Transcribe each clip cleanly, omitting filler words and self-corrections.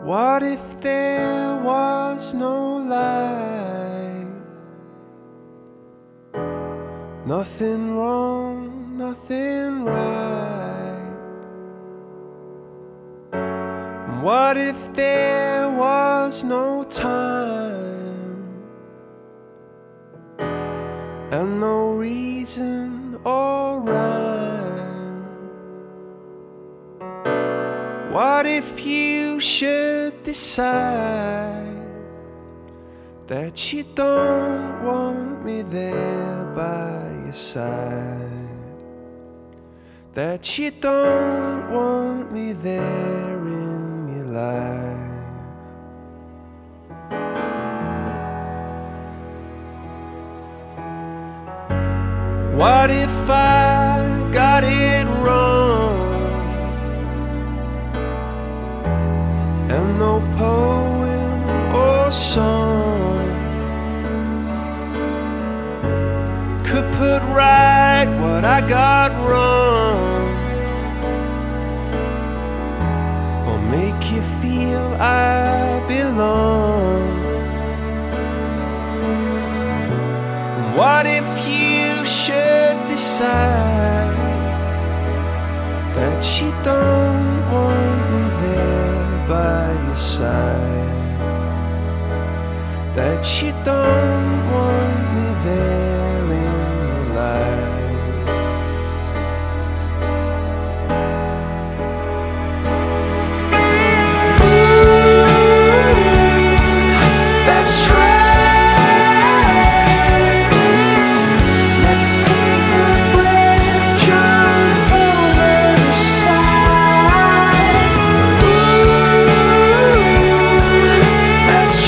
What if there was no light? Nothing wrong, nothing right. And what if there was no time and no reason or rhyme? What if you should decide that you don't want me there by your side, that you don't want me there in your life? What if I got it wrong and no poem or song could put right what I got wrong, or make you feel I belong? And what if you should decide that you don't want me there by your side, that you don't want me there in your life? That's right. Let's take a breath, jump over the side. That's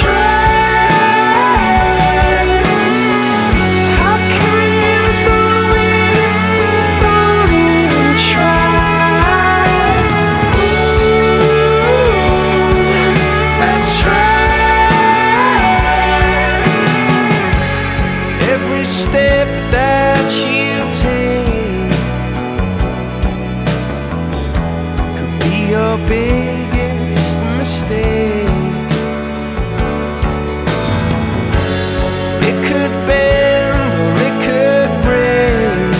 right. How can you know it if you don't even try? That's right. Every step that you take could be your biggest mistake. It could bend or it could break,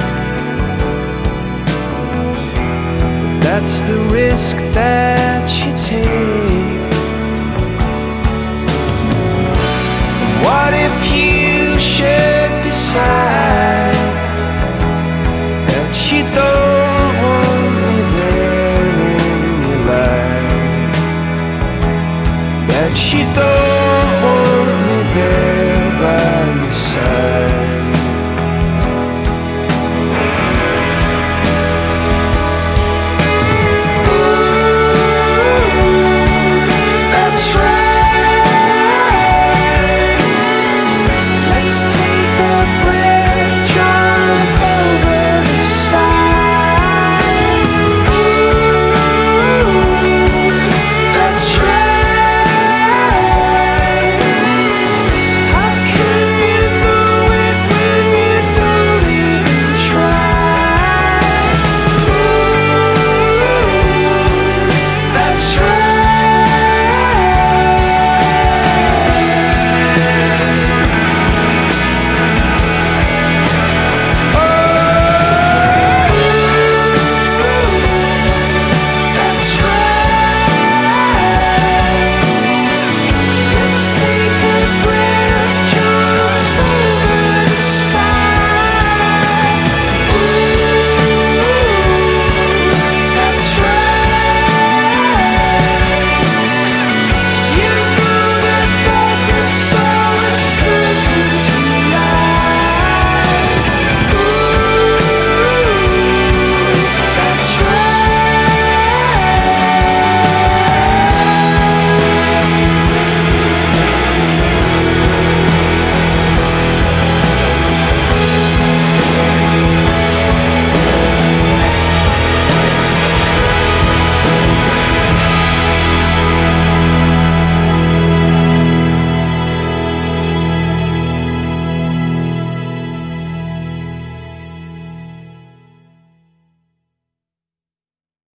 but that's the risk that you take. What if you should decide that you don't want me there in your life, that you don't want me there by your side?